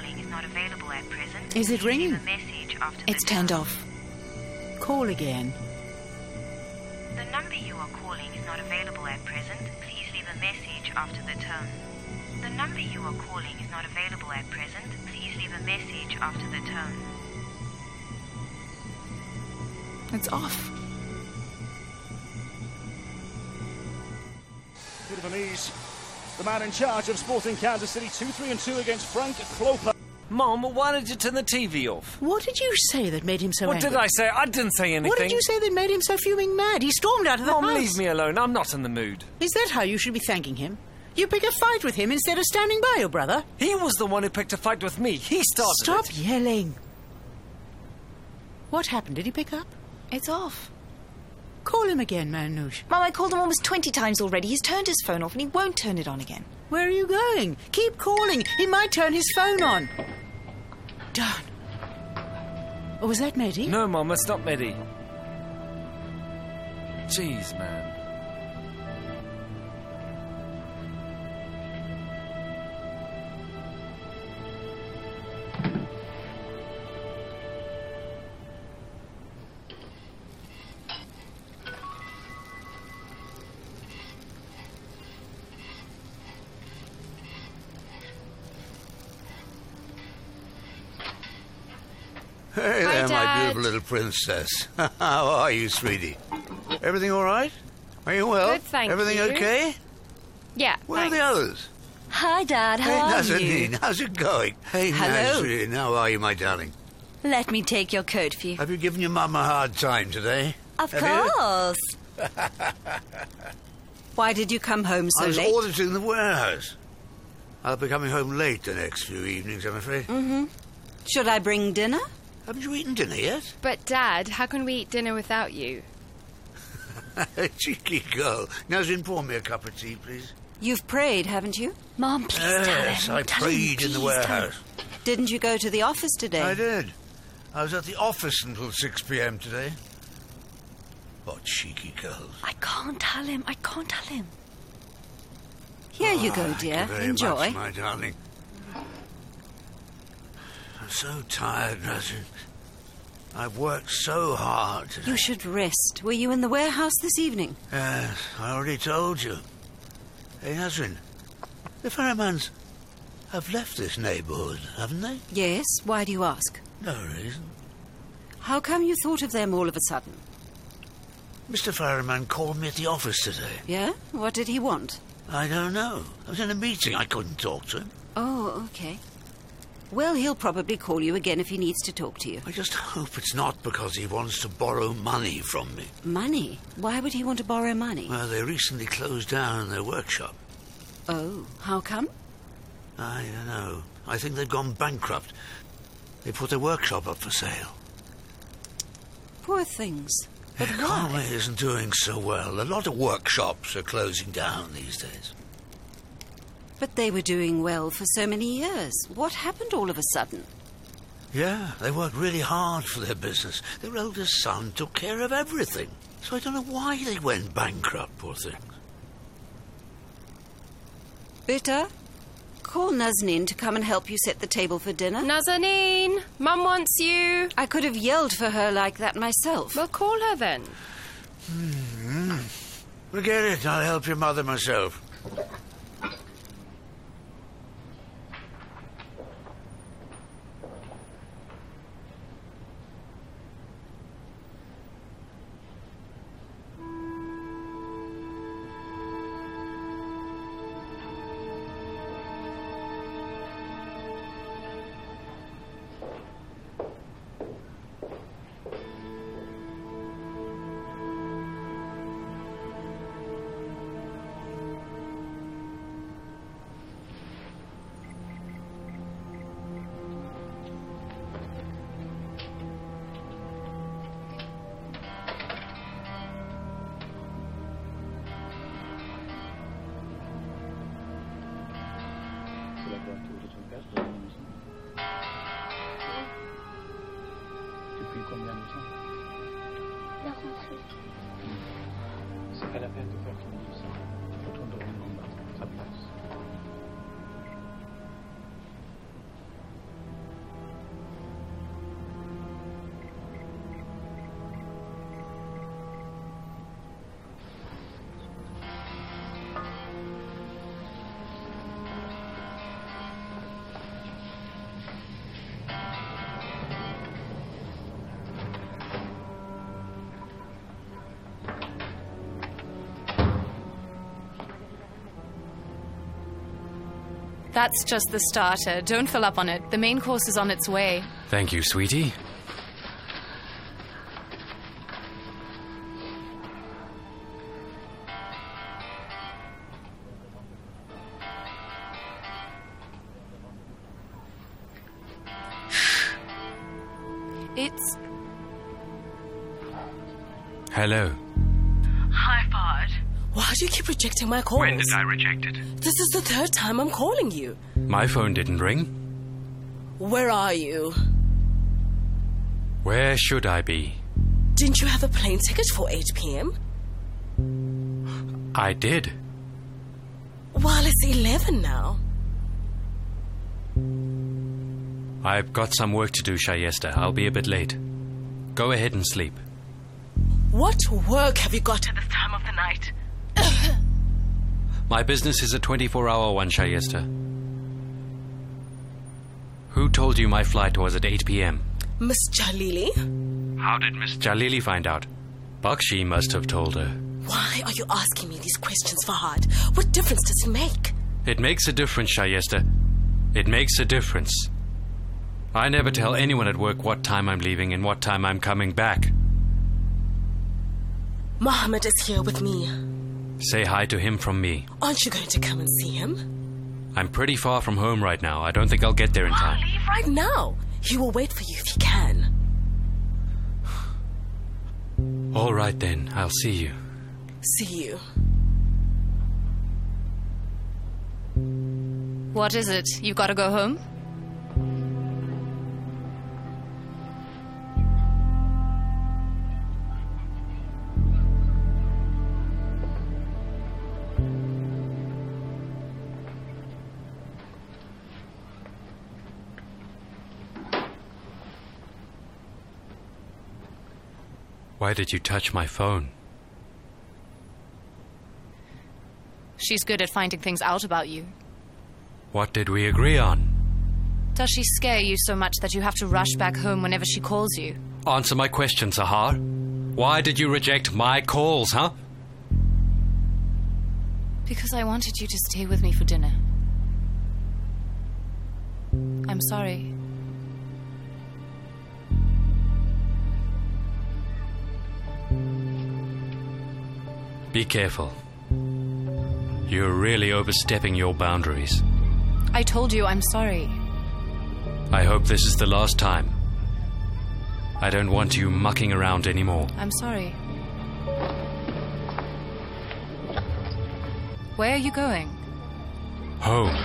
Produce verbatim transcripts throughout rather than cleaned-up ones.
calling is not available at present. Is it Please ringing? leave a message after It's the turned tone. off. Call again. The number you are calling is not available at present. Please leave a message after the tone. The number you are calling is not available at present. Please leave a message after the tone. It's off. Bit of an ease. The man in charge of Sporting Kansas City, two three and two against Frank Klopa. Mom, why did you turn the T V off? What did you say that made him so What angry? did I say? I didn't say anything. What did you say that made him so fuming mad? He stormed out of the Mom, house. leave me alone. I'm not in the mood. Is that how you should be thanking him? You pick a fight with him instead of standing by your brother? He was the one who picked a fight with me. He started Stop it. yelling. What happened? Did he pick up? It's off. Call him again, Manouche. Mum, I called him almost twenty times already. He's turned his phone off and he won't turn it on again. Where are you going? Keep calling. He might turn his phone on. Darn. Oh, was that Maddie? No, Mom, it's not Mehdi. Jeez, man. Hey Hi, there, my Dad. beautiful little princess. How are you, sweetie? Everything all right? Are you well? Good, thank Everything you. okay? Yeah, Where thanks. are the others? Hi, Dad. How hey, are Nazanin, you? how's it going? Hey, Hello. Nazanin, how are you, my darling? Let me take your coat for you. Have you given your mum a hard time today? Of Have you? course. Why did you come home so I was late? auditing the warehouse. I'll be coming home late the next few evenings, I'm afraid. Mm-hmm. Should I bring dinner? Haven't you eaten dinner yet? But, Dad, how can we eat dinner without you? Cheeky girl. Nazanin, pour me a cup of tea, please. You've prayed, haven't you? Mum, please Yes, tell him. I Tell him, prayed in the please, warehouse. Didn't you go to the office today? I did. I was at the office until six p.m. today. What cheeky girls. I can't tell him. I can't tell him. Here you Oh, go, thank dear. you very Enjoy. much, my darling. I'm so tired, Nazanin. I've worked so hard today. You should rest. Were you in the warehouse this evening? Yes, I already told you. Hey, Nazanin, the Farrimans have left this neighbourhood, haven't they? Yes. Why do you ask? No reason. How come you thought of them all of a sudden? Mister Farriman called me at the office today. Yeah? What did he want? I don't know. I was in a meeting. I couldn't talk to him. Oh, okay. Well, he'll probably call you again if he needs to talk to you. I just hope it's not because he wants to borrow money from me. Money? Why would he want to borrow money? Well, they recently closed down their workshop. Oh, how come? I don't know. I think they've gone bankrupt. They put their workshop up for sale. Poor things. But why? Conway isn't doing so well. A lot of workshops are closing down these days. But they were doing well for so many years. What happened all of a sudden? Yeah, they worked really hard for their business. Their eldest son took care of everything. So I don't know why they went bankrupt, poor things. Bitter, call Nazanin to come and help you set the table for dinner. Nazanin, Mum wants you. I could have yelled for her like that myself. Well, call her then. Mm-hmm. Forget it. I'll help your mother myself. Depuis combien de temps? La rentrée. C'est pas la peine de faire tout ça. Retourne dormir en bas, sa place. That's just the starter. Don't fill up on it. The main course is on its way. Thank you, sweetie. It's... Hello. Hi, Fahd. Why do you keep rejecting my calls? When did I reject it? This is the third time I'm calling you. My phone didn't ring. Where are you? Where should I be? Didn't you have a plane ticket for eight p.m.? I did. Well, it's eleven now. I've got some work to do, Shayesta. I'll be a bit late. Go ahead and sleep. What work have you got at this time of the night? My business is a twenty-four hour one, Shayesta. Who told you my flight was at eight p.m.? Miss Jalili? How did Miss Jalili find out? Bakshi must have told her. Why are you asking me these questions, Fahd? What difference does it make? It makes a difference, Shayesta. It makes a difference. I never tell anyone at work what time I'm leaving and what time I'm coming back. Mohammed is here with me. Say hi to him from me. Aren't you going to come and see him? I'm pretty far from home right now. I don't think I'll get there in time. I'll leave right now. He will wait for you if he can. All right then. I'll see you. See you. What is it? You've got to go home? Why did you touch my phone? She's good at finding things out about you. What did we agree on? Does she scare you so much that you have to rush back home whenever she calls you? Answer my question, Sahar. Why did you reject my calls, huh? Because I wanted you to stay with me for dinner. I'm sorry. Be careful. You're really overstepping your boundaries. I told you I'm sorry. I hope this is the last time. I don't want you mucking around anymore. I'm sorry. Where are you going? Home.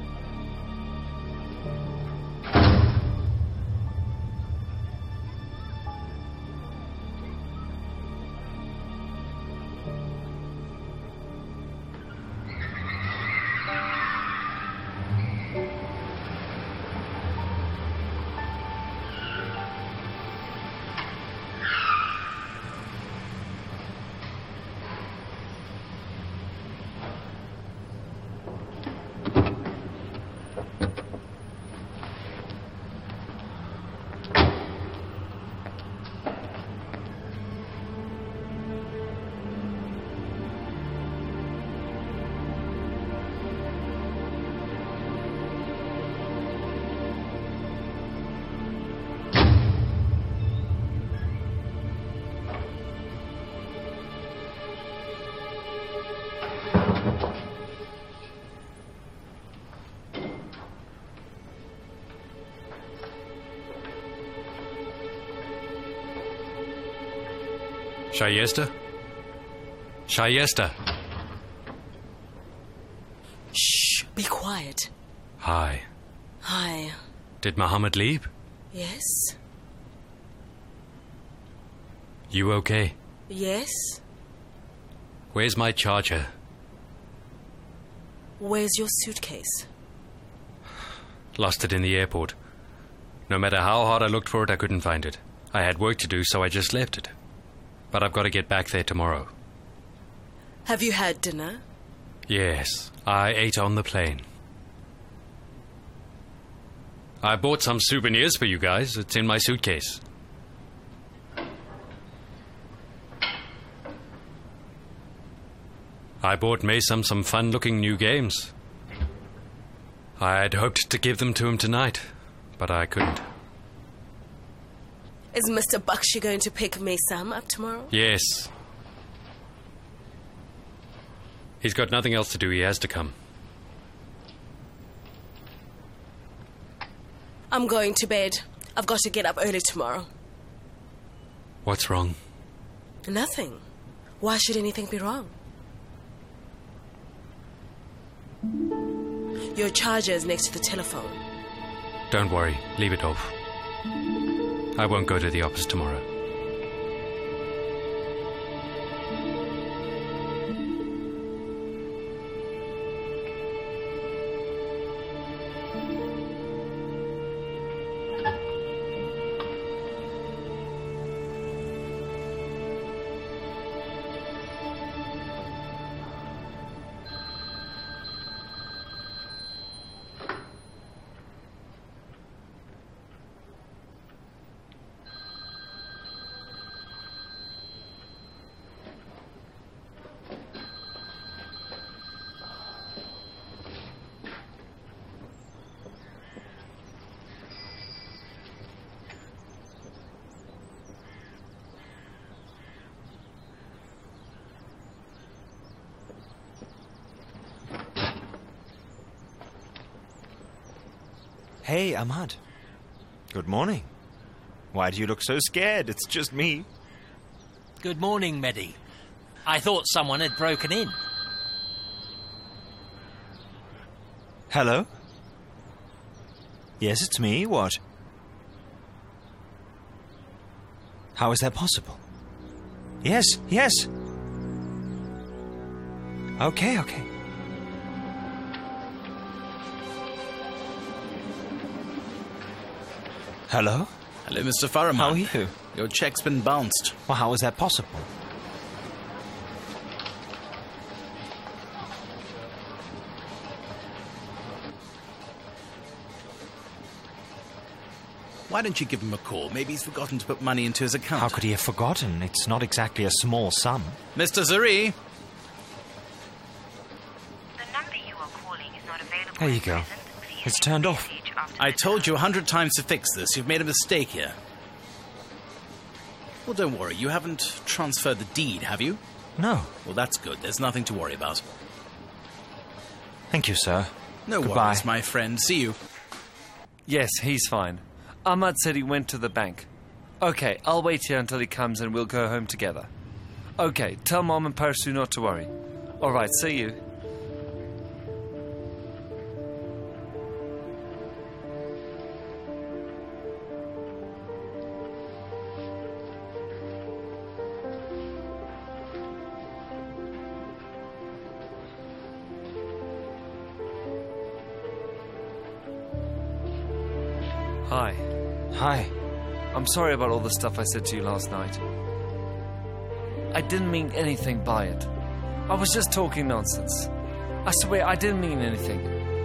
Shayesta? Shayesta! Shh, be quiet. Hi. Hi. Did Mohammed leave? Yes? You okay? Yes? Where's my charger? Where's your suitcase? Lost it in the airport. No matter how hard I looked for it, I couldn't find it. I had work to do, so I just left it. But I've got to get back there tomorrow. Have you had dinner? Yes, I ate on the plane. I bought some souvenirs for you guys. It's in my suitcase. I bought Mason some fun-looking new games. I had hoped to give them to him tonight, but I couldn't. Is Mister Bakshi going to pick me some up tomorrow? Yes. He's got nothing else to do. He has to come. I'm going to bed. I've got to get up early tomorrow. What's wrong? Nothing. Why should anything be wrong? Your charger is next to the telephone. Don't worry. Leave it off. I won't go to the office tomorrow. Hey, Ahmad. Good morning. Why do you look so scared? It's just me. Good morning, Mehdi. I thought someone had broken in. Hello? Yes, it's me. What? How is that possible? Yes, yes. Okay, okay. Hello? Hello, Mister Farraman. How are you? Your check's been bounced. Well, how is that possible? Why don't you give him a call? Maybe he's forgotten to put money into his account. How could he have forgotten? It's not exactly a small sum. Mister Zuri! The number you are calling is not available. There you go. It's turned off. I told you a hundred times to fix this. You've made a mistake here. Well, don't worry. You haven't transferred the deed, have you? No. Well, that's good. There's nothing to worry about. Thank you, sir. No Goodbye. worries, my friend. See you. Yes, he's fine. Ahmad said he went to the bank. Okay, I'll wait here until he comes and we'll go home together. Okay, tell Mom and Persu not to worry. All right, see you. Hi. Hi. I'm sorry about all the stuff I said to you last night. I didn't mean anything by it. I was just talking nonsense. I swear I didn't mean anything.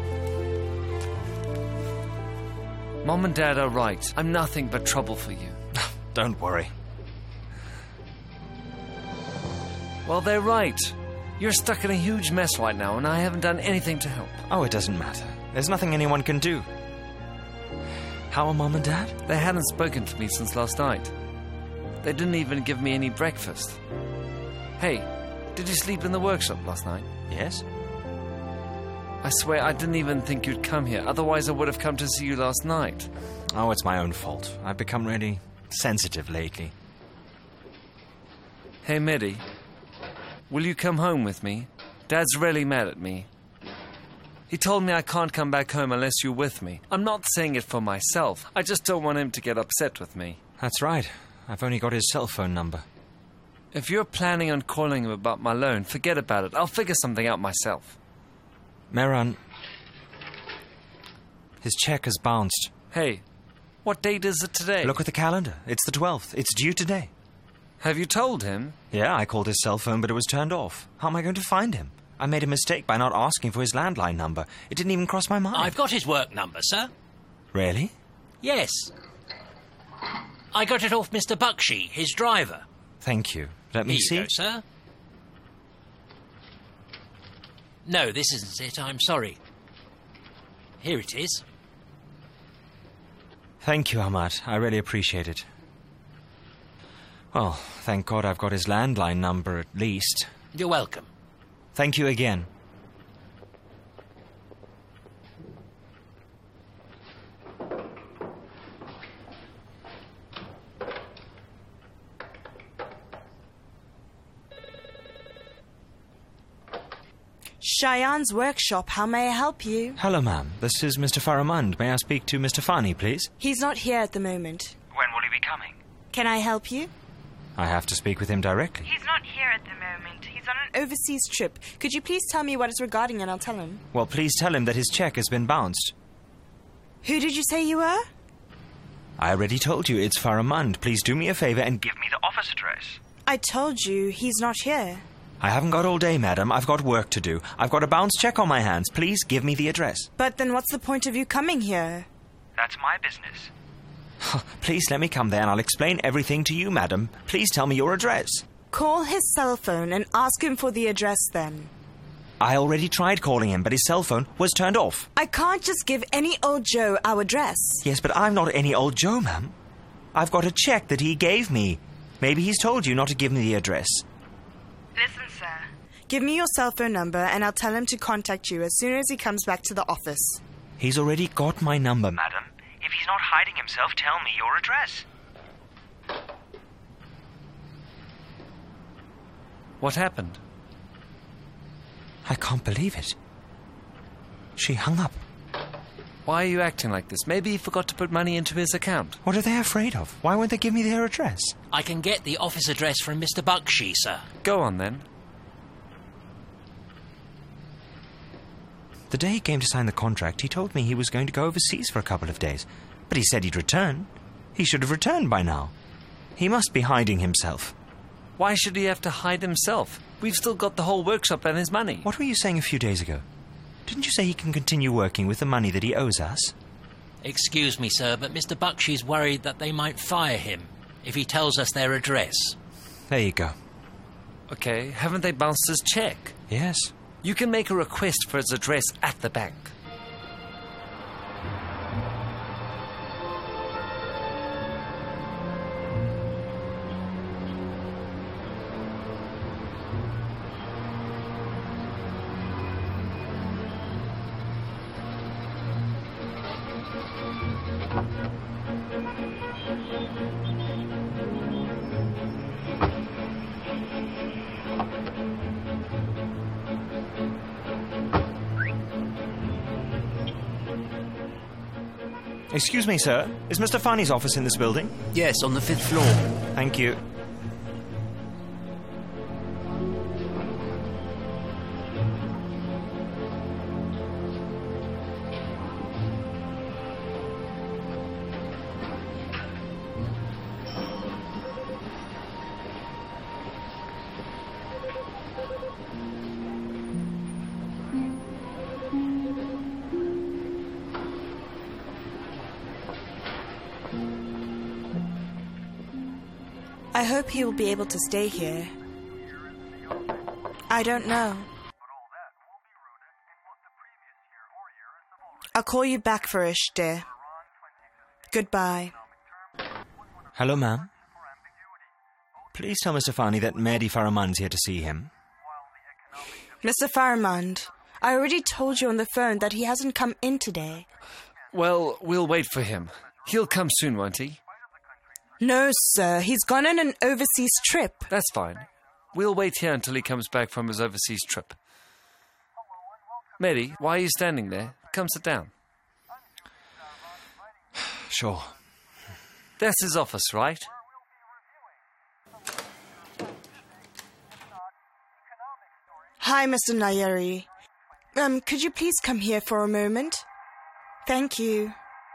Mom and Dad are right. I'm nothing but trouble for you. Don't worry. Well, they're right. You're stuck in a huge mess right now, and I haven't done anything to help. Oh, it doesn't matter. There's nothing anyone can do. How are Mom and Dad? They hadn't spoken to me since last night. They didn't even give me any breakfast. Hey, did you sleep in the workshop last night? Yes. I swear I didn't even think you'd come here. Otherwise, I would have come to see you last night. Oh, it's my own fault. I've become really sensitive lately. Hey, Mehdi. Will you come home with me? Dad's really mad at me. He told me I can't come back home unless you're with me. I'm not saying it for myself. I just don't want him to get upset with me. That's right. I've only got his cell phone number. If you're planning on calling him about my loan, forget about it. I'll figure something out myself. Mehran, his check has bounced. Hey, what date is it today? Look at the calendar. It's the twelfth. It's due today. Have you told him? Yeah, I called his cell phone, but it was turned off. How am I going to find him? I made a mistake by not asking for his landline number. It didn't even cross my mind. I've got his work number, sir. Really? Yes. I got it off Mister Bakshi, his driver. Thank you. Let me Here see. you go, sir. No, this isn't it. I'm sorry. Here it is. Thank you, Ahmad. I really appreciate it. Well, thank God I've got his landline number at least. You're welcome. Thank you again. Cheyenne's workshop. How may I help you? Hello, ma'am. This is Mister Faramand. May I speak to Mister Fani, please? He's not here at the moment. When will he be coming? Can I help you? I have to speak with him directly. He's not here at the moment. He's on an overseas trip. Could you please tell me what it's regarding and I'll tell him? Well, please tell him that his check has been bounced. Who did you say you were? I already told you it's Faramand. Please do me a favor and give me the office address. I told you he's not here. I haven't got all day, madam. I've got work to do. I've got a bounced check on my hands. Please give me the address. But then what's the point of you coming here? That's my business. Please let me come there and I'll explain everything to you, madam. Please tell me your address. Call his cell phone and ask him for the address then. I already tried calling him, but his cell phone was turned off. I can't just give any old Joe our address. Yes, but I'm not any old Joe, ma'am. I've got a check that he gave me. Maybe he's told you not to give me the address. Listen, sir. Give me your cell phone number and I'll tell him to contact you as soon as he comes back to the office. He's already got my number, madam. If he's not hiding himself, tell me your address. What happened? I can't believe it. She hung up. Why are you acting like this? Maybe he forgot to put money into his account. What are they afraid of? Why won't they give me their address? I can get the office address from Mister Bakshi, sir. Go on, then. The day he came to sign the contract, he told me he was going to go overseas for a couple of days. But he said he'd return. He should have returned by now. He must be hiding himself. Why should he have to hide himself? We've still got the whole workshop and his money. What were you saying a few days ago? Didn't you say he can continue working with the money that he owes us? Excuse me, sir, but Mister Bakshi's worried that they might fire him if he tells us their address. There you go. Okay, haven't they bounced his check? Yes. You can make a request for his address at the bank. Excuse me, sir. Is Mister Fani's office in this building? Yes, on the fifth floor. Thank you. I hope he will be able to stay here. I don't know. I'll call you back, Farish, dear. Goodbye. Hello, ma'am. Please tell Mister Fani that Mehdi Faramand's here to see him. Mister Faramand, I already told you on the phone that he hasn't come in today. Well, we'll wait for him. He'll come soon, won't he? No, sir. He's gone on an overseas trip. That's fine. We'll wait here until he comes back from his overseas trip. Mehdi, why are you standing there? Come sit down. Sure. That's his office, right? Hi, Mister Nayeri. Um, could you please come here for a moment? Thank you.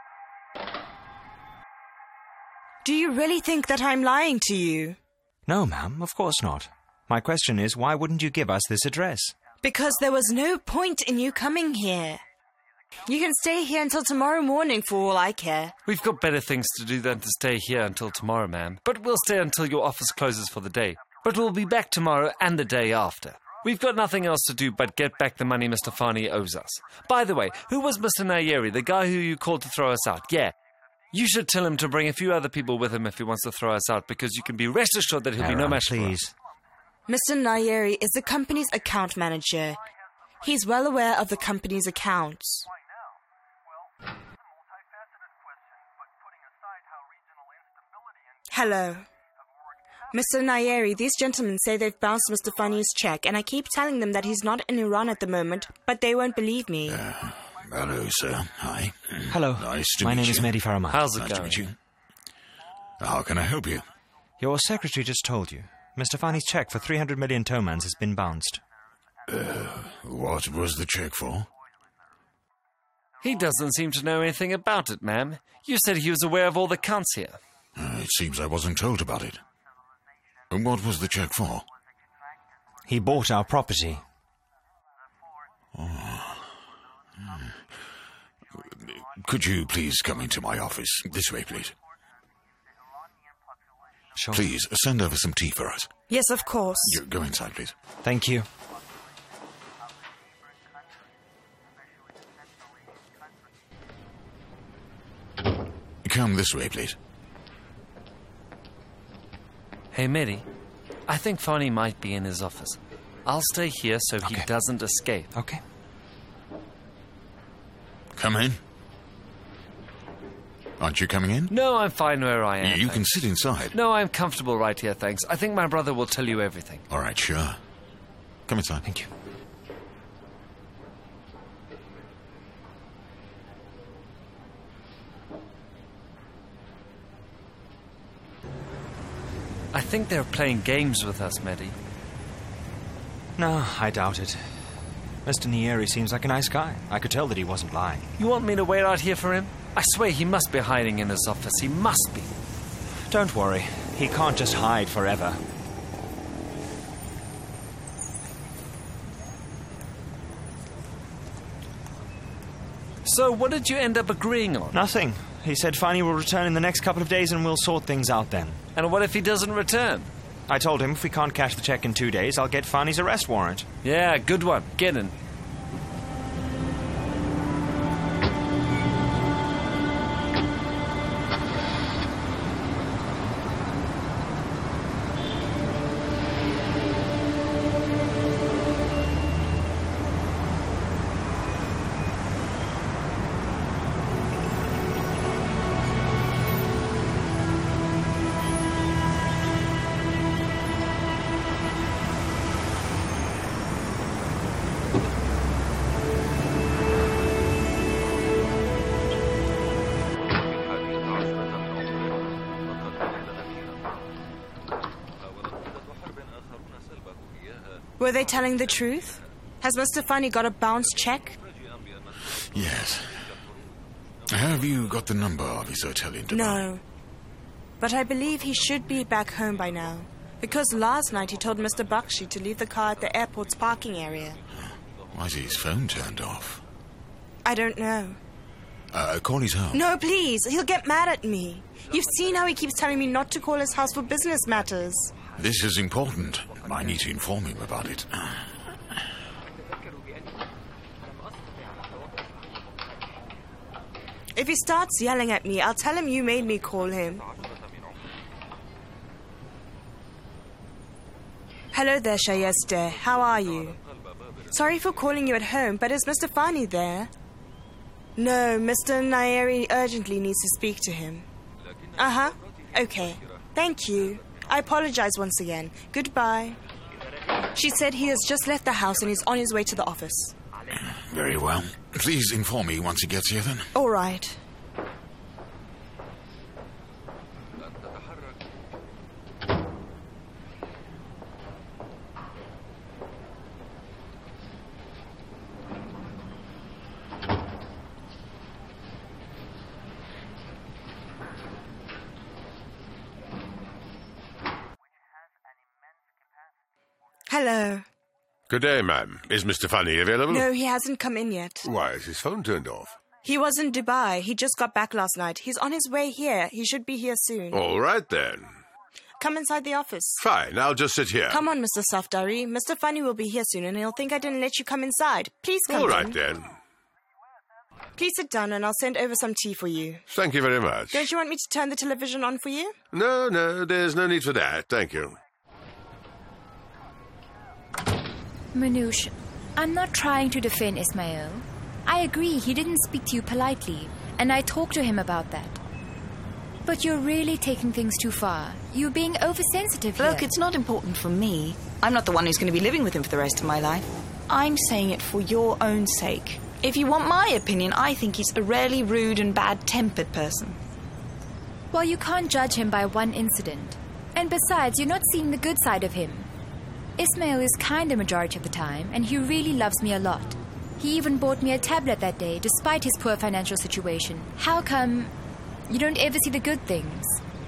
Do you really think that I'm lying to you? No, ma'am, of course not. My question is, why wouldn't you give us this address? Because there was no point in you coming here. You can stay here until tomorrow morning for all I care. We've got better things to do than to stay here until tomorrow, ma'am. But we'll stay until your office closes for the day. But we'll be back tomorrow and the day after. We've got nothing else to do but get back the money Mister Fani owes us. By the way, who was Mister Nayeri, the guy who you called to throw us out? Yeah. You should tell him to bring a few other people with him if he wants to throw us out, because you can be rest assured that he'll Aaron, be no match please. for us. Mister Nayeri is the company's account manager. He's well aware of the company's accounts. Hello. Mister Nayeri, these gentlemen say they've bounced Mister Fani's check, and I keep telling them that he's not in Iran at the moment, but they won't believe me. Uh, hello, sir. Hi. Hello. Nice to My meet name you. is Mehdi Faramat. How's it nice going? to meet you. How can I help you? Your secretary just told you. Mister Fani's check for three hundred million tomans has been bounced. Uh, what was the check for? He doesn't seem to know anything about it, ma'am. You said he was aware of all the counts here. Uh, it seems I wasn't told about it. And what was the check for? He bought our property. Oh. Hmm. Could you please come into my office? This way, please. Sure. Please, send over some tea for us. Yes, of course. You, go inside, please. Thank you. Come this way, please. Hey, Mehdi, I think Fani might be in his office. I'll stay here so Okay. he doesn't escape. Okay. Come in. Aren't you coming in? No, I'm fine where I am. You can thanks. sit inside. No, I'm comfortable right here, thanks. I think my brother will tell you everything. All right, sure. Come inside. Thank you. I think they're playing games with us, Mehdi. No, I doubt it. Mister Nayeri seems like a nice guy. I could tell that he wasn't lying. You want me to wait out here for him? I swear he must be hiding in his office. He must be. Don't worry. He can't just hide forever. So, what did you end up agreeing on? Nothing. He said Fani will return in the next couple of days and we'll sort things out then. And what if he doesn't return? I told him if we can't cash the check in two days, I'll get Fani's arrest warrant. Yeah, good one. Get in. Were they telling the truth? Has Mister Fani got a bounce check? Yes. Have you got the number of his hotel in Dubai? No. But I believe he should be back home by now. Because last night he told Mister Bakshi to leave the car at the airport's parking area. Why is his phone turned off? I don't know. Uh, call his home. No, please. He'll get mad at me. You've seen how he keeps telling me not to call his house for business matters. This is important. I need to inform him about it. If he starts yelling at me, I'll tell him you made me call him. Hello there, Shayeste. How are you? Sorry for calling you at home, but is Mister Fani there? No, Mister Nayeri urgently needs to speak to him. Uh-huh. Okay. Thank you. I apologize once again. Goodbye. She said he has just left the house and is on his way to the office. Very well. Please inform me once he gets here, then. All right. Hello. Good day, ma'am. Is Mister Fani available? No, he hasn't come in yet. Why is his phone turned off? He was in Dubai. He just got back last night. He's on his way here. He should be here soon. All right, then. Come inside the office. Fine, I'll just sit here. Come on, Mister Safdari. Mister Funny will be here soon and he'll think I didn't let you come inside. Please come All right, in. then. Please sit down and I'll send over some tea for you. Thank you very much. Don't you want me to turn the television on for you? No, no, there's no need for that. Thank you. Manoush, I'm not trying to defend Ismail. I agree he didn't speak to you politely, and I talked to him about that. But you're really taking things too far. You're being oversensitive here. Look, it's not important for me. I'm not the one who's going to be living with him for the rest of my life. I'm saying it for your own sake. If you want my opinion, I think he's a rarely rude and bad-tempered person. Well, you can't judge him by one incident. And besides, you're not seeing the good side of him. Ismail is kind the majority of the time, and he really loves me a lot. He even bought me a tablet that day, despite his poor financial situation. How come you don't ever see the good things?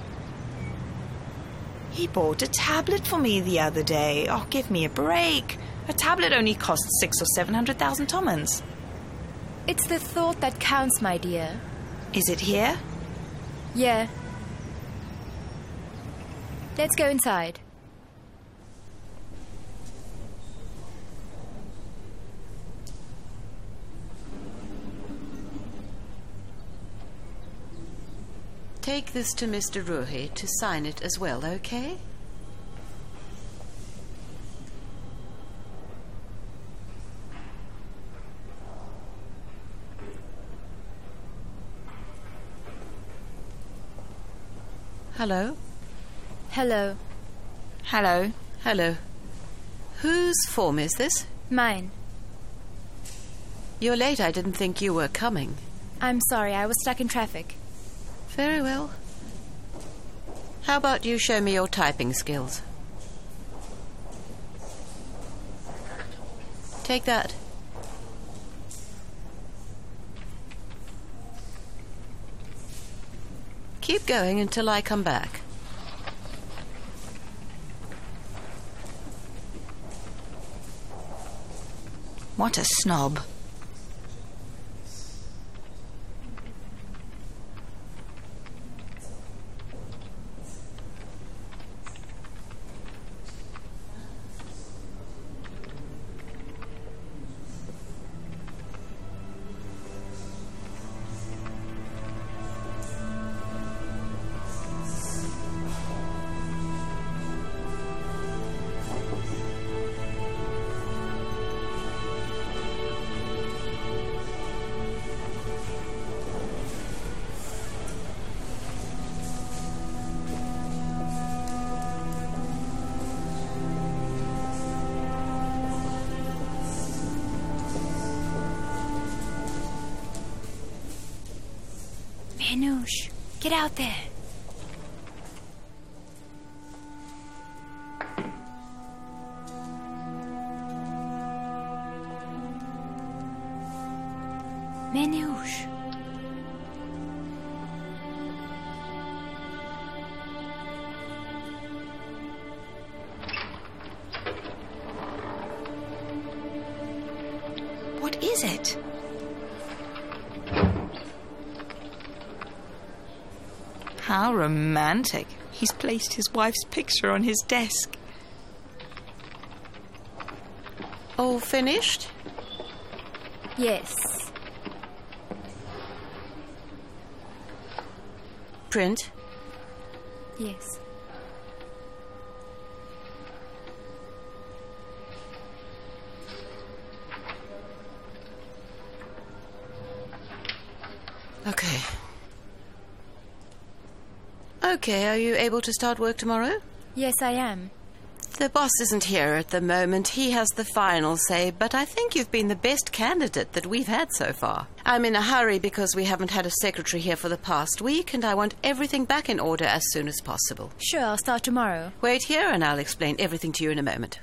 He bought a tablet for me the other day. Oh, give me a break. A tablet only costs six or seven hundred thousand tomans. It's the thought that counts, my dear. Is it here? Yeah. Let's go inside. Take this to Mister Ruhi to sign it as well, okay? Hello? Hello. Hello. Hello. Whose form is this? Mine. You're late. I didn't think you were coming. I'm sorry, I was stuck in traffic. Very well. How about you show me your typing skills? Take that. Keep going until I come back. What a snob. Manoush, get out there. Manoush. What is it? How romantic. He's placed his wife's picture on his desk. All finished? Yes. Print? Yes. Okay. Okay, are you able to start work tomorrow? Yes, I am. The boss isn't here at the moment. He has the final say, but I think you've been the best candidate that we've had so far. I'm in a hurry because we haven't had a secretary here for the past week, and I want everything back in order as soon as possible. Sure, I'll start tomorrow. Wait here and I'll explain everything to you in a moment.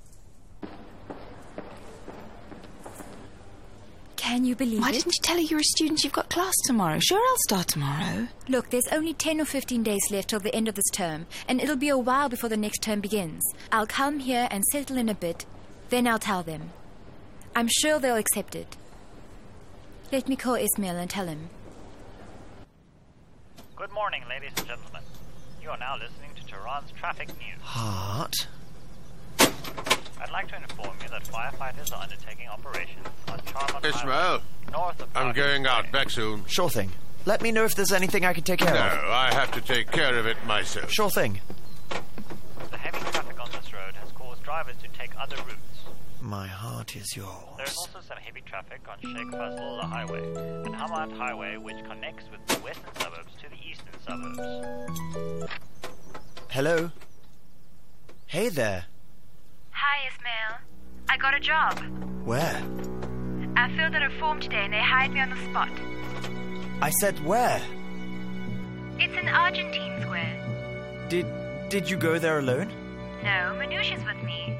Can you believe Why it? didn't you tell her you're a student? You've got class tomorrow. Sure, I'll start tomorrow. Look, there's only ten or fifteen days left till the end of this term, and it'll be a while before the next term begins. I'll come here and settle in a bit, then I'll tell them. I'm sure they'll accept it. Let me call Ismail and tell him. Good morning, ladies and gentlemen. You are now listening to Tehran's traffic news. Heart? I'd like to inform you that firefighters are undertaking operations on Charmant Ismail, Highway, north of I'm going out. Back soon. Sure thing. Let me know if there's anything I can take care no, of. No, I have to take care of it myself. Sure thing. The heavy traffic on this road has caused drivers to take other routes. My heart is yours. There is also some heavy traffic on Sheikh Fazlullah Highway and Hamad Highway, which connects with the western suburbs to the eastern suburbs. Hello? Hey there. Hi, Ismail. I got a job. Where? I filled out a form today and they hired me on the spot. I said where? It's in Argentine Square. Did did you go there alone? No, Manouche's with me.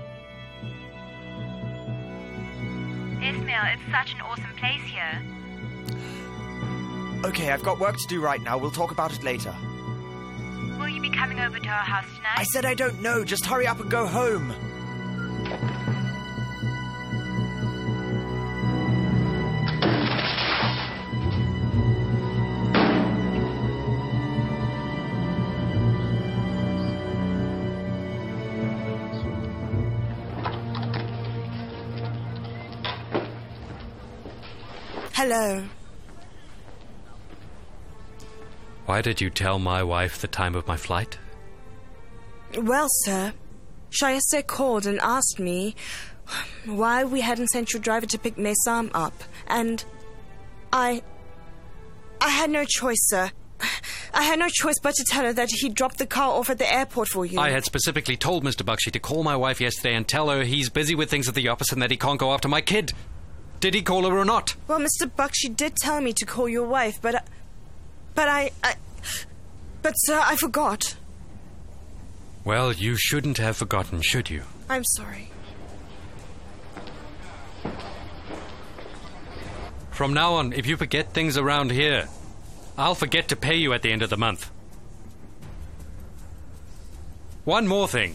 Ismail, it's such an awesome place here. Okay, I've got work to do right now. We'll talk about it later. Will you be coming over to our house tonight? I said I don't know. Just hurry up and go home. Hello. Why did you tell my wife the time of my flight? Well, sir, Shayeste called and asked me why we hadn't sent your driver to pick Mesam up, and I... I had no choice, sir. I had no choice but to tell her that he dropped the car off at the airport for you. I had specifically told Mister Bakshi to call my wife yesterday and tell her he's busy with things at the office and that he can't go after my kid. Did he call her or not? Well, Mister Bakshi did tell me to call your wife, but... I, but I, I... But, sir, I forgot. Well, you shouldn't have forgotten, should you? I'm sorry. From now on, if you forget things around here, I'll forget to pay you at the end of the month. One more thing.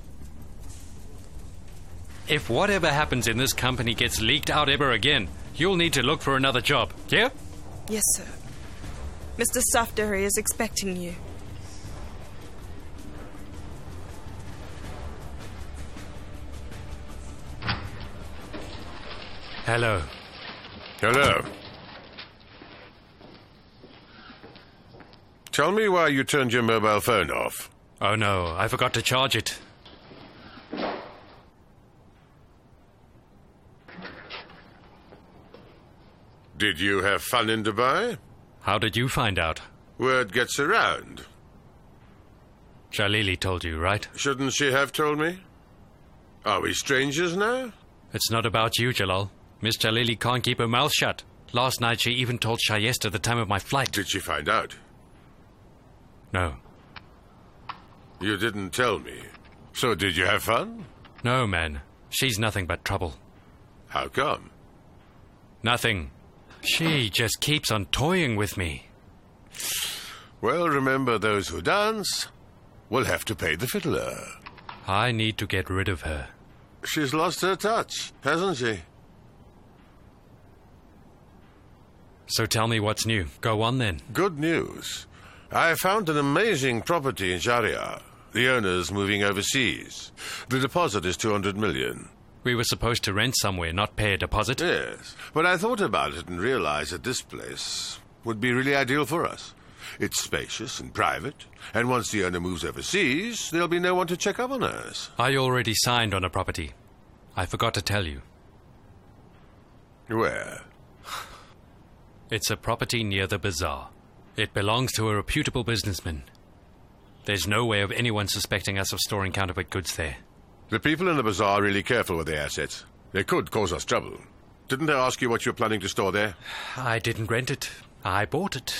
If whatever happens in this company gets leaked out ever again, you'll need to look for another job, yeah? Yes, sir. Mister Safdari is expecting you. Hello. Hello. Tell me why you turned your mobile phone off. Oh no, I forgot to charge it. Did you have fun in Dubai? How did you find out? Word gets around. Jalili told you, right? Shouldn't she have told me? Are we strangers now? It's not about you, Jalal. Miss Jalili can't keep her mouth shut. Last night she even told Shayesta the time of my flight. Did she find out? No. You didn't tell me. So did you have fun? No, man. She's nothing but trouble. How come? Nothing. She just keeps on toying with me. Well, remember, those who dance will have to pay the fiddler. I need to get rid of her. She's lost her touch, hasn't she? So tell me what's new. Go on then. Good news. I found an amazing property in Sharia. The owner's moving overseas. The deposit is two hundred million. We were supposed to rent somewhere, not pay a deposit. Yes, but I thought about it and realized that this place would be really ideal for us. It's spacious and private, and once the owner moves overseas, there'll be no one to check up on us. I already signed on a property. I forgot to tell you. Where? It's a property near the bazaar. It belongs to a reputable businessman. There's no way of anyone suspecting us of storing counterfeit goods there. The people in the bazaar are really careful with their assets. They could cause us trouble. Didn't I ask you what you're planning to store there? I didn't rent it. I bought it.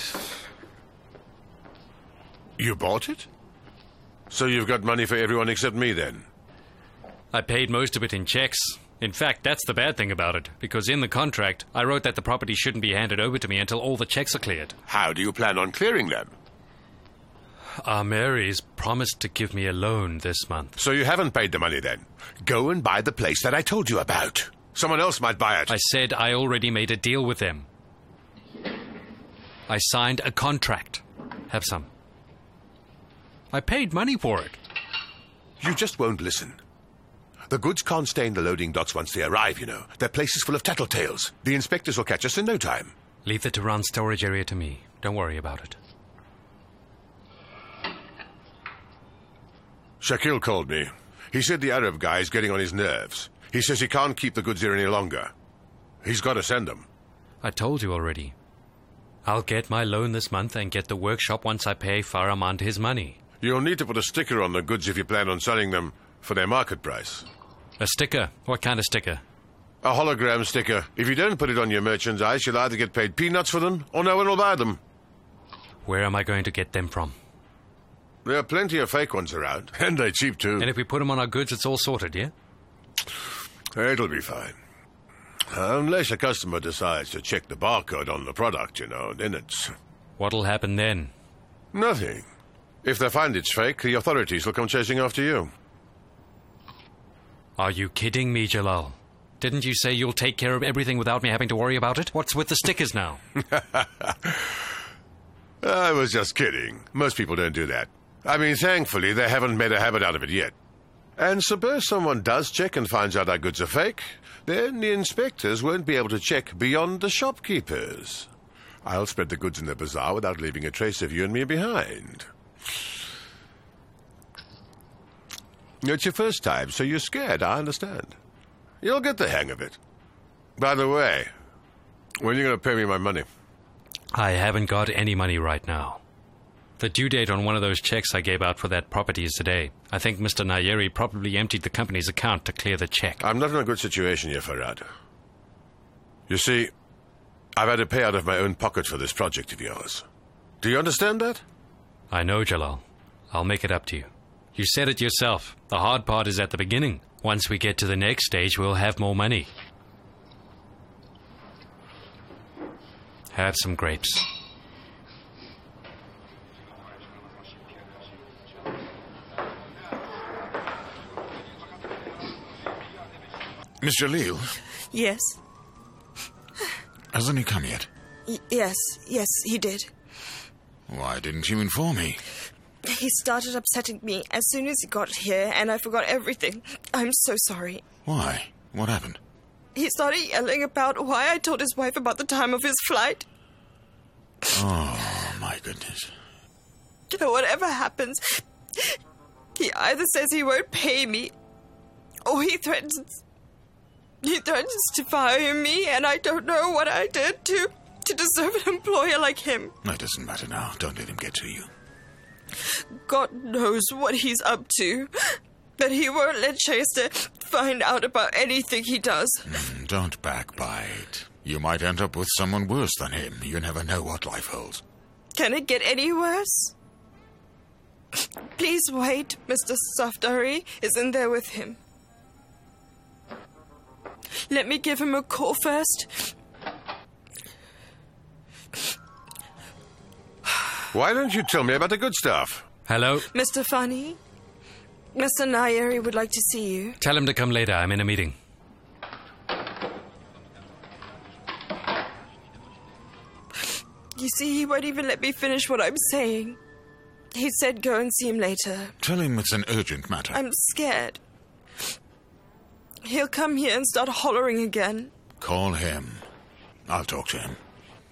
You bought it? So you've got money for everyone except me, then? I paid most of it in checks. In fact, that's the bad thing about it, because in the contract, I wrote that the property shouldn't be handed over to me until all the checks are cleared. How do you plan on clearing them? Our Mary's promised to give me a loan this month. So you haven't paid the money, then? Go and buy the place that I told you about. Someone else might buy it. I said I already made a deal with them. I signed a contract. Have some. I paid money for it. You just won't listen. The goods can't stay in the loading docks once they arrive, you know. Their place is full of tattletales. The inspectors will catch us in no time. Leave the Tehran storage area to me. Don't worry about it. Shakil called me. He said the Arab guy is getting on his nerves. He says he can't keep the goods here any longer. He's got to send them. I told you already. I'll get my loan this month and get the workshop once I pay Faramand his money. You'll need to put a sticker on the goods if you plan on selling them for their market price. A sticker? What kind of sticker? A hologram sticker. If you don't put it on your merchandise, you'll either get paid peanuts for them or no one will buy them. Where am I going to get them from? There are plenty of fake ones around, and they're cheap too. And if we put them on our goods, it's all sorted, yeah? It'll be fine. Unless a customer decides to check the barcode on the product, you know, then it's... What'll happen then? Nothing. If they find it's fake, the authorities will come chasing after you. Are you kidding me, Jalal? Didn't you say you'll take care of everything without me having to worry about it? What's with the stickers now? I was just kidding. Most people don't do that. I mean, thankfully, they haven't made a habit out of it yet. And suppose someone does check and finds out our goods are fake, then the inspectors won't be able to check beyond the shopkeepers. I'll spread the goods in the bazaar without leaving a trace of you and me behind. It's your first time, so you're scared, I understand. You'll get the hang of it. By the way, when are you going to pay me my money? I haven't got any money right now. The due date on one of those checks I gave out for that property is today. I think Mister Nayeri probably emptied the company's account to clear the check. I'm not in a good situation here, Farad. You see, I've had to pay out of my own pocket for this project of yours. Do you understand that? I know, Jalal. I'll make it up to you. You said it yourself. The hard part is at the beginning. Once we get to the next stage, we'll have more money. Have some grapes. Miss Jalil? Yes. Hasn't he come yet? Y- yes, yes, he did. Why didn't you inform me? He started upsetting me as soon as he got here, and I forgot everything. I'm so sorry. Why? What happened? He started yelling about why I told his wife about the time of his flight. Oh, my goodness. Whatever happens, he either says he won't pay me, or he threatens... He threatens to fire me, and I don't know what I did to, to deserve an employer like him. That doesn't matter now. Don't let him get to you. God knows what he's up to, but he won't let Chester find out about anything he does. Mm, don't backbite. You might end up with someone worse than him. You never know what life holds. Can it get any worse? Please wait. Mister Safdari is in there with him. Let me give him a call first. Why don't you tell me about the good stuff? Hello? Mister Fani, Mister Nayeri would like to see you. Tell him to come later. I'm in a meeting. You see, he won't even let me finish what I'm saying. He said go and see him later. Tell him it's an urgent matter. I'm scared. He'll come here and start hollering again. Call him. I'll talk to him.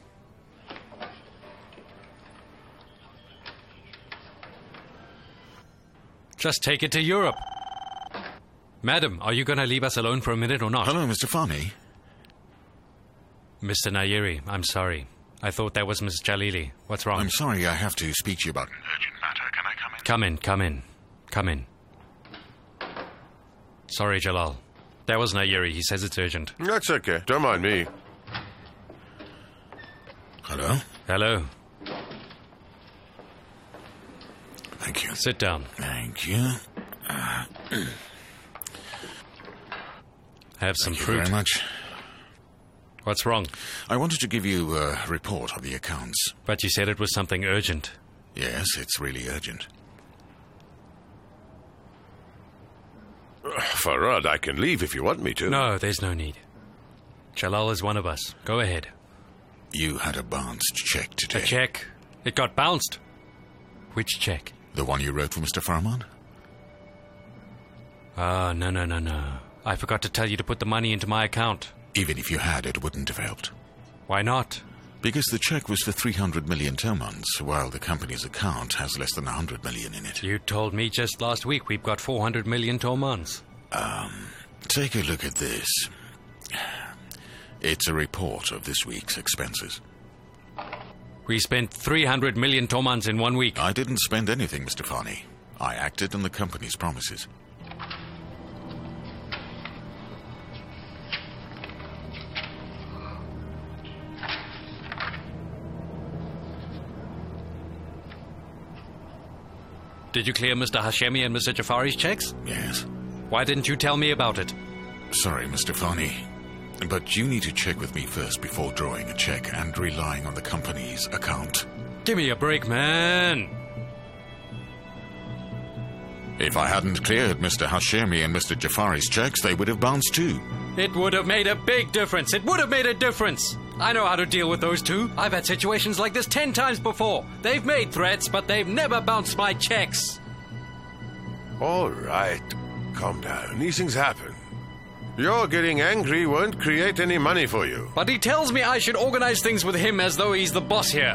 Just take it to Europe. Madam, are you going to leave us alone for a minute or not? Hello, Mister Fani. Mister Nayeri, I'm sorry. I thought that was Miss Jalili. What's wrong? I'm sorry, I have to speak to you about an urgent matter. Can I come in? Come in, come in. Come in. Sorry, Jalal. That was Nayeri. He says it's urgent. That's okay. Don't mind me. Hello? Hello. Thank you. Sit down. Thank you. Uh, Have some Thank fruit. you very much. What's wrong? I wanted to give you a report of the accounts. But you said it was something urgent. Yes, it's really urgent. Farad, I can leave if you want me to. No, there's no need. Jalal is one of us. Go ahead. You had a bounced check today. A check? It got bounced. Which check? The one you wrote for Mister Faramond? Ah, no, no, no, no. I forgot to tell you to put the money into my account. Even if you had, it wouldn't have helped. Why not? Because the check was for three hundred million Tomans, while the company's account has less than one hundred million in it. You told me just last week we've got four hundred million Tomans. Um, take a look at this. It's a report of this week's expenses. We spent three hundred million Tomans in one week. I didn't spend anything, Mister Farney. I acted on the company's promises. Did you clear Mister Hashemi and Mister Jafari's checks? Yes. Why didn't you tell me about it? Sorry, Mister Farney. But you need to check with me first before drawing a check and relying on the company's account. Give me a break, man. If I hadn't cleared Mister Hashemi and Mister Jafari's checks, they would have bounced too. It would have made a big difference. It would have made a difference. I know how to deal with those two. I've had situations like this ten times before. They've made threats, but they've never bounced my checks. All right. Calm down. These things happen. Your getting angry won't create any money for you. But he tells me I should organize things with him as though he's the boss here.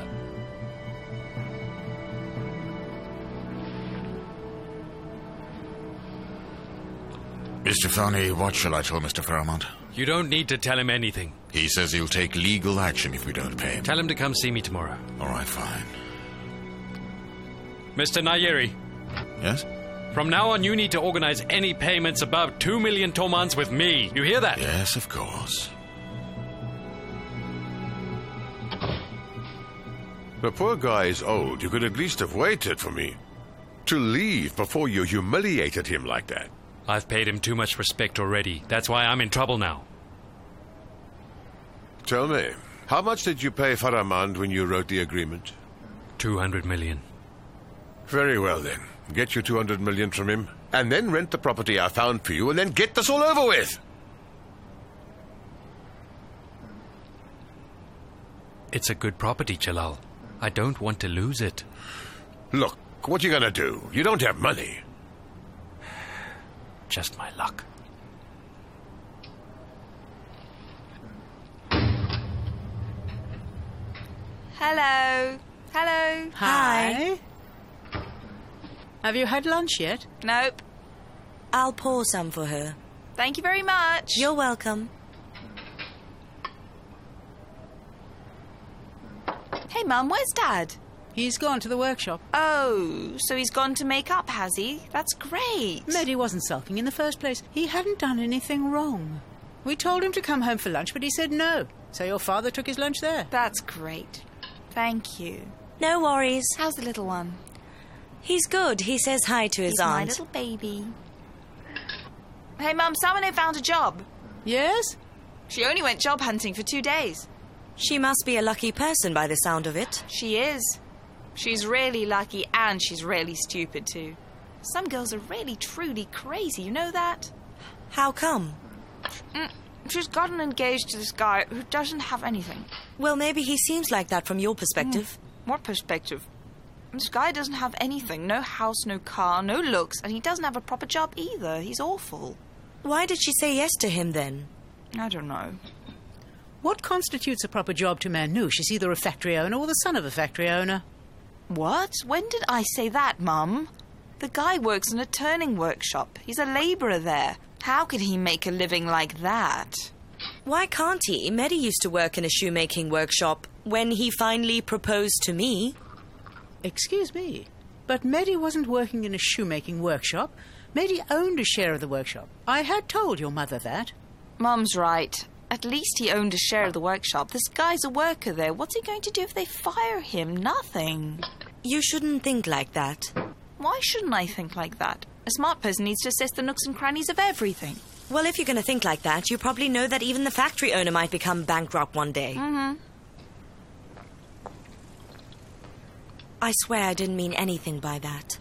Mister Farney, what shall I tell Mister Faramond? You don't need to tell him anything. He says he'll take legal action if we don't pay him. Tell him to come see me tomorrow. All right, fine. Mister Nayeri. Yes? From now on, you need to organize any payments above two million Tomans with me. You hear that? Yes, of course. The poor guy is old. You could at least have waited for me to leave before you humiliated him like that. I've paid him too much respect already. That's why I'm in trouble now. Tell me, how much did you pay Faramond when you wrote the agreement? Two hundred million. Very well, then. Get your two hundred million from him, and then rent the property I found for you, and then get this all over with. It's a good property, Jalal. I don't want to lose it. Look, what are you going to do? You don't have money. Just my luck. Hello. Hello. Hi. Have you had lunch yet? Nope. I'll pour some for her. Thank you very much. You're welcome. Hey, Mum, where's Dad? He's gone to the workshop. Oh, so he's gone to make up, has he? That's great. Mehdi wasn't sulking in the first place. He hadn't done anything wrong. We told him to come home for lunch, but he said no. So your father took his lunch there. That's great. Thank you. No worries. How's the little one? He's good. He says hi to his He's aunt. my little baby. Hey, Mum, Samine found a job. Yes? She only went job hunting for two days. She must be a lucky person by the sound of it. She is. She's really lucky and she's really stupid too. Some girls are really truly crazy, you know that? How come? Mm, she's gotten engaged to this guy who doesn't have anything. Well, maybe he seems like that from your perspective. Mm, what perspective? This guy doesn't have anything. No house, no car, no looks, and he doesn't have a proper job either. He's awful. Why did she say yes to him then? I don't know. What constitutes a proper job to Manu? She's either a factory owner or the son of a factory owner. What? When did I say that, Mum? The guy works in a turning workshop. He's a labourer there. How can he make a living like that? Why can't he? Mehdi used to work in a shoemaking workshop when he finally proposed to me. Excuse me, but Mehdi wasn't working in a shoemaking workshop. Mehdi owned a share of the workshop. I had told your mother that. Mum's right. At least he owned a share of the workshop. This guy's a worker there. What's he going to do if they fire him? Nothing. You shouldn't think like that. Why shouldn't I think like that? A smart person needs to assess the nooks and crannies of everything. Well, if you're going to think like that, you probably know that even the factory owner might become bankrupt one day. Mm-hmm. I swear I didn't mean anything by that.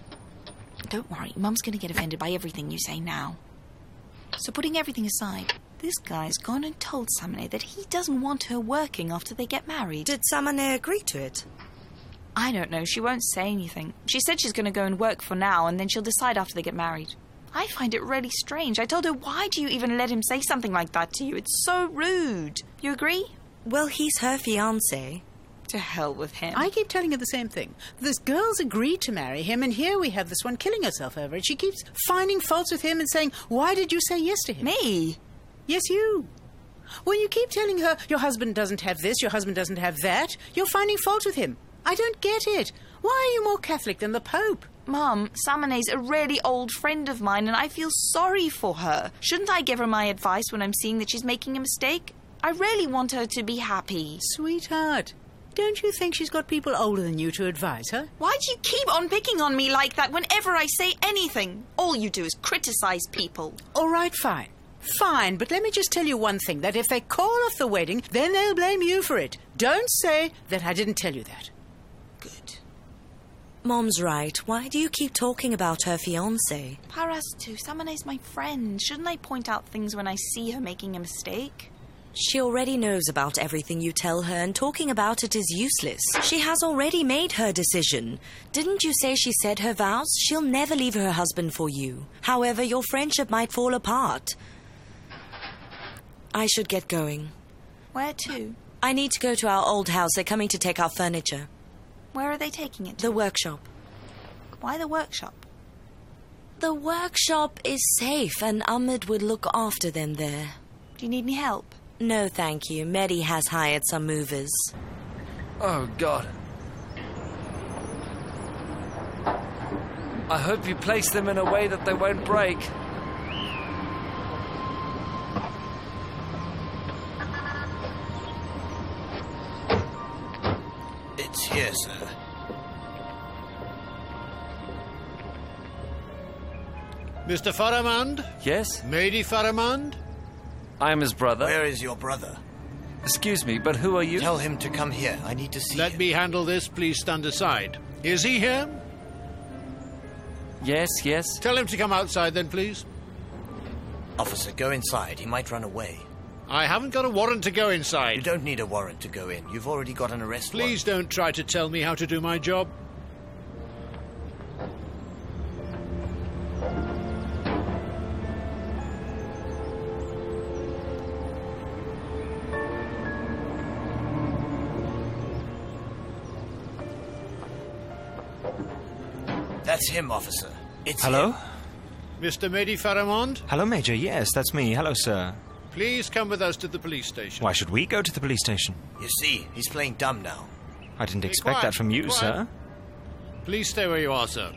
Don't worry, Mum's going to get offended by everything you say now. So putting everything aside, This guy's gone and told Samane that he doesn't want her working after they get married. Did Samane agree to it? I don't know. She won't say anything. She said she's going to go and work for now, and then she'll decide after they get married. I find it really strange. I told her, why do you even let him say something like that to you? It's so rude. You agree? Well, he's her fiancé. To hell with him. I keep telling her the same thing. This girl's agreed to marry him, and here we have this one killing herself over it. She keeps finding faults with him and saying, why did you say yes to him? Me? Yes, you. When you keep telling her, your husband doesn't have this, your husband doesn't have that, you're finding fault with him. I don't get it. Why are you more Catholic than the Pope? Mum, Samane's a really old friend of mine, and I feel sorry for her. Shouldn't I give her my advice when I'm seeing that she's making a mistake? I really want her to be happy. Sweetheart, don't you think she's got people older than you to advise her? Why do you keep on picking on me like that whenever I say anything? All you do is criticize people. All right, fine. Fine, but let me just tell you one thing, that if they call off the wedding, then they'll blame you for it. Don't say that I didn't tell you that. Good. Mom's right. Why do you keep talking about her fiancé? Parastu, Samane's my friend. Shouldn't I point out things when I see her making a mistake? She already knows about everything you tell her, and talking about it is useless. She has already made her decision. Didn't you say she said her vows? She'll never leave her husband for you. However, your friendship might fall apart. I should get going. Where to? I need to go to our old house. They're coming to take our furniture. Where are they taking it to? The workshop. Why the workshop? The workshop is safe, and Ahmed would look after them there. Do you need any help? No, thank you. Mehdi has hired some movers. Oh, God. I hope you place them in a way that they won't break. It's here, sir. Mister Faramand? Yes? Mehdi Faramand? I am his brother. Where is your brother? Excuse me, but who are you? Tell him to come here. I need to see Let him. me handle this. Please stand aside. Is he here? Yes, yes. Tell him to come outside then, please. Officer, go inside. He might run away. I haven't got a warrant to go inside. You don't need a warrant to go in. You've already got an arrest warrant. Please don't try to tell me how to do my job. That's him, officer. It's Hello? him. Mister Mehdi Faramand? Hello, Major. Yes, that's me. Hello, sir. Please come with us to the police station. Why should we go to the police station? You see, he's playing dumb now. I didn't Be expect quiet, that from you, quiet. sir. Please stay where you are, sir.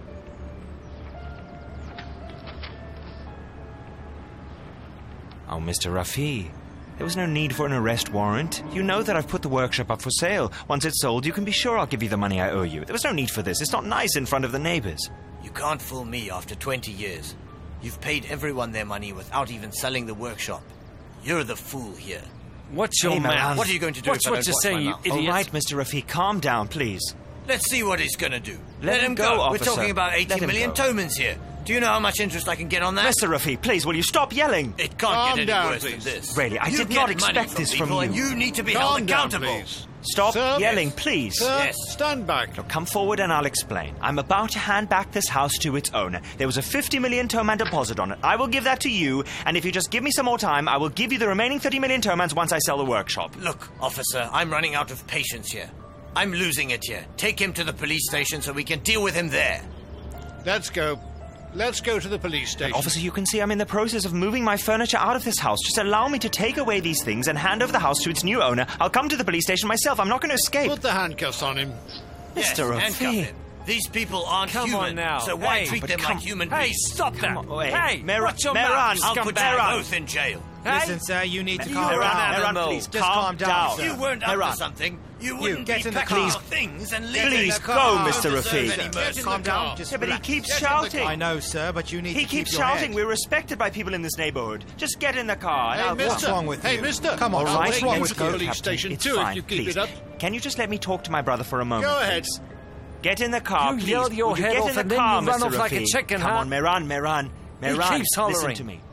Oh, Mister Rafi, there was no need for an arrest warrant. You know that I've put the workshop up for sale. Once it's sold, you can be sure I'll give you the money I owe you. There was no need for this. It's not nice in front of the neighbors. You can't fool me after twenty years. You've paid everyone their money without even selling the workshop. You're the fool here. What's your Hey, mouth? man. What are you going to do What's if I what don't you're watch saying, my you mouth? idiot? All right, Mister Rafi, calm down, please. Let's see what he's going to do. Let him go, We're officer. talking about Let eighty him million go. Tomans here. Do you know how much interest I can get on that? Mister Rafi, please, will you stop yelling? It can't Calm get any down, worse please. than this. Really, I You did get not money expect this from people, you. And you need to be Calm held down, accountable. please. Stop Sir? yelling, please. Sir, Yes. stand back. Now come forward and I'll explain. I'm about to hand back this house to its owner. There was a fifty million Toman deposit on it. I will give that to you, and if you just give me some more time, I will give you the remaining thirty million Tomans once I sell the workshop. Look, officer, I'm running out of patience here. I'm losing it here. Take him to the police station so we can deal with him there. Let's go. Let's go to the police station. Officer, you can see I'm in the process of moving my furniture out of this house. Just allow me to take away these things and hand over the house to its new owner. I'll come to the police station myself. I'm not going to escape. Put the handcuffs on him. Mister Yes, handcuff Rafi. him. These people aren't Come human, on now. so why Hey, treat but them come- like human Hey, beings? stop that. on, wait. Hey, Mer- watch your Meran, mouth. I'll put you Meran. both in jail. Hey? Listen, sir, you need to You calm Meran, down. Meran, please, Just calm down. If you weren't up Meran. to something, you wouldn't get be in the packing car. your things and leaving. Please the go, car. Mister You don't deserve Rafi. any mercy. Calm down. Yeah, but he keeps Get in the shouting. car. I know, sir, but you need He to keeps keep your shouting. head. We're respected by people in this neighborhood. Just get in the car. and Hey, I'll mister. What's wrong with hey, you? mister. Come on, All I'll right, what's wrong get with to the you? police Captain. station It's too fine, if you keep please. it up. Can you just let me talk to my brother for a moment? Go ahead. please? Get in the car, You please. yelled your Will you head get off in the and then car, you run Mister off like a Rafi? chicken, Come huh? on, Meran, Meran, He Meran. keeps Listen hollering. to me.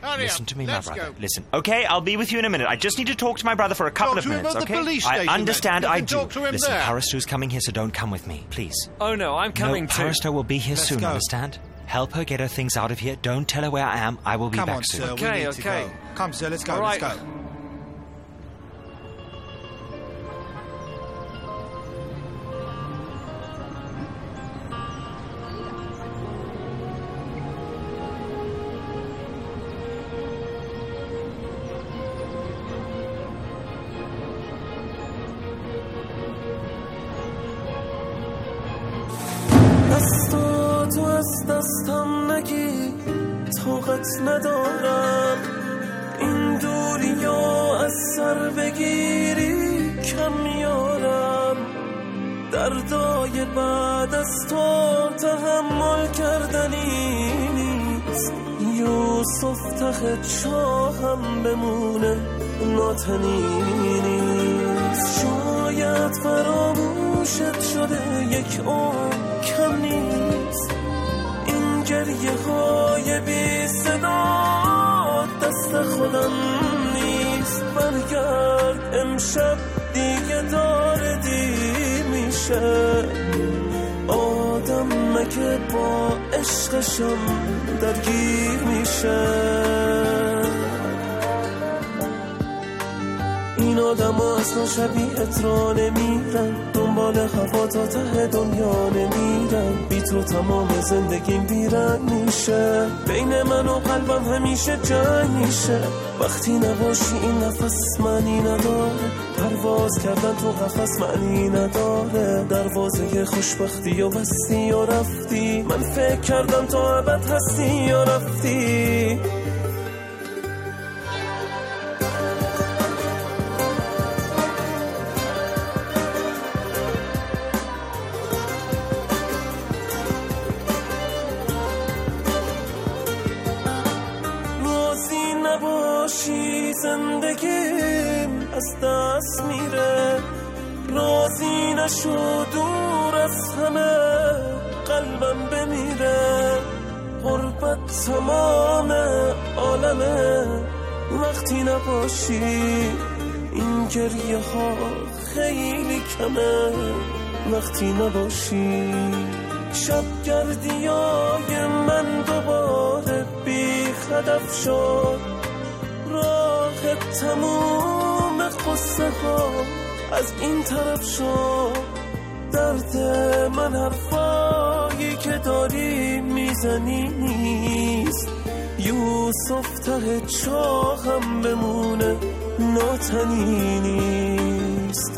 Hurry Listen up. to me, Let's my brother. go. Listen. Okay, I'll be with you in a minute. I just need to talk to my brother for a couple Talk of to him minutes, at the okay? police I station, understand, then. You I can do. talk to him Listen, there. Haristo's coming here, so don't come with me, please. Oh no, I'm coming no, too. Haristo will be here Let's soon, go. understand? Help her get her things out of here. Don't tell her where I am. I will be Come back on, soon. sir. Okay, we need okay. to go. Come, sir. Let's go. All right. Let's go. دستاتو از دستم نگی طاقت ندارم این دوریا از سر بگیری کم میارم دردای بعد از تو تحمل کردنی نیست یوسف ته چاهم بمونه ناتنی نیست شاید فراموشت شده یک عمر کم نیست این گریه های بی صدا دست خودم نیست برگرد امشب دیگه داره دی میشه آدم مگه با عشقشم درگیر میشه این آدم ها اصلا شبیهت را نمیرن دنبال هوا تا ته دنیا نمیرن بی تو تمام زندگیم بیرنگ میشه بین من و قلبم همیشه جنگ میشه وقتی نباشی این نفس معنی نداره پرواز کردن تو قفس معنی نداره دروازه خوشبختی و بستی و رفتی من فکر کردم تو ابد هستی و رفتی زندگیم از دست میره راضی نشو دور از همه قلبم بمیره غربت تمام عالمه وقتی نباشی این گریه ها خیلی کمه وقتی نباشی شب گردی های من دوباره بی هدف شد راه تموم قصه ها از این طرف شد درد من حرفایی که داری میزنی نیست یوسف ته چاهم بمونه ناتنی نیست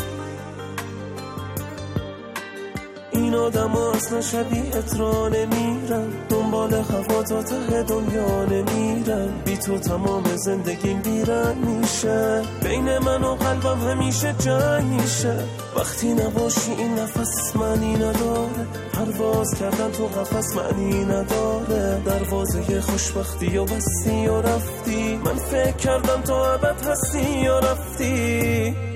این آدم ها اصلا شبیهت را نمیرن دنبال هوا تا ته دنیا نمیرن بی تو تمام زندگیم بیرنگ میشه بین من و قلبم همیشه جنگ میشه وقتی نباشی این نفس معنی نداره پرواز کردن تو قفس معنی نداره دروازه خوشبختی و بستی و رفتی من فکر کردم تو ابد هستی و رفتی